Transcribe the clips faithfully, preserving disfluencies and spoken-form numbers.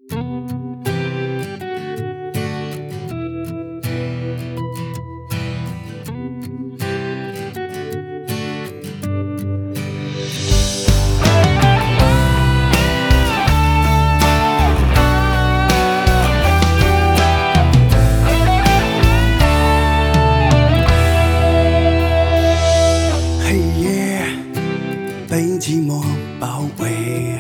被寂寞包围，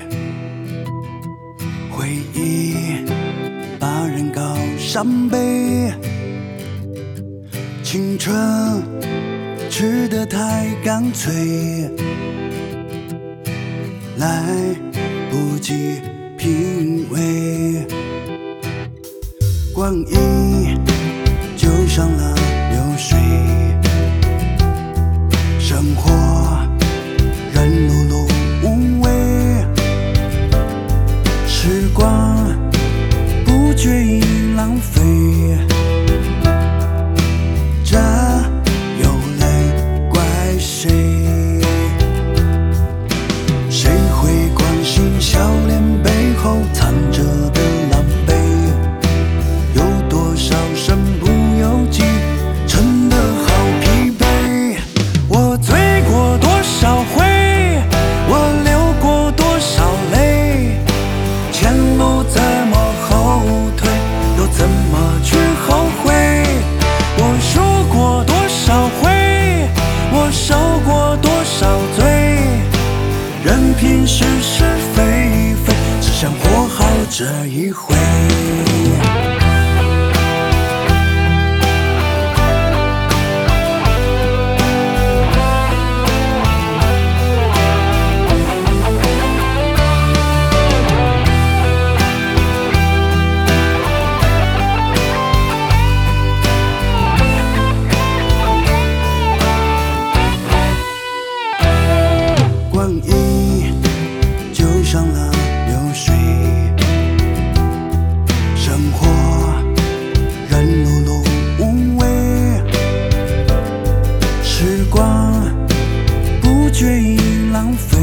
回忆把人搞伤悲，青春吃得太干脆，来不及品味，光阴就像了流水，生活人碌碌无为，时光不觉已浪费，这又来怪谁？谁会关心笑脸背后藏着的狼狈？有多少身不由己，撑得好疲惫。我醉过多少回，我流过多少泪，前路怎么后退，又怎么去后悔？我输过多少回，我受过多少罪，任凭是是非非，只想活好这一回。光阴就像了流水，生活人碌碌无为，时光不觉已浪费，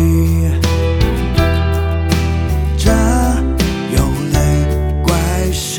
这又来怪谁？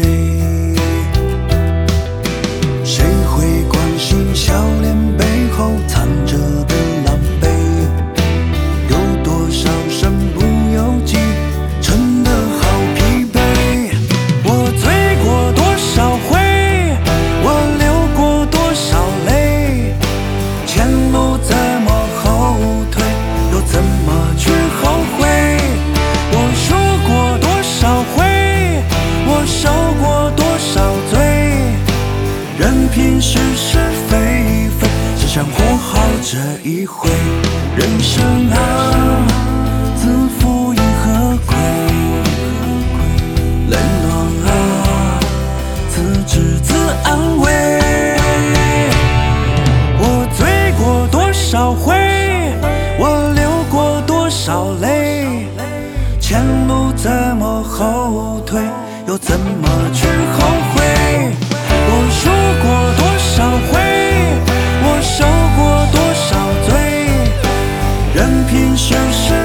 谁会关心笑脸背后藏着的狼狈？有多少身不由己，撑得好疲惫。我醉过多少回，我流过多少泪，前路怎么后退，又怎么去后悔？我输过多少回，我受过多少罪，任凭是是非非，只想活好这一回。人生啊，自负迎何亏？冷暖啊，自知自安慰。我醉过多少回，我流过多少泪，前路怎么后退，又怎么去后悔？我输过多少回，我受过多少罪，任凭世事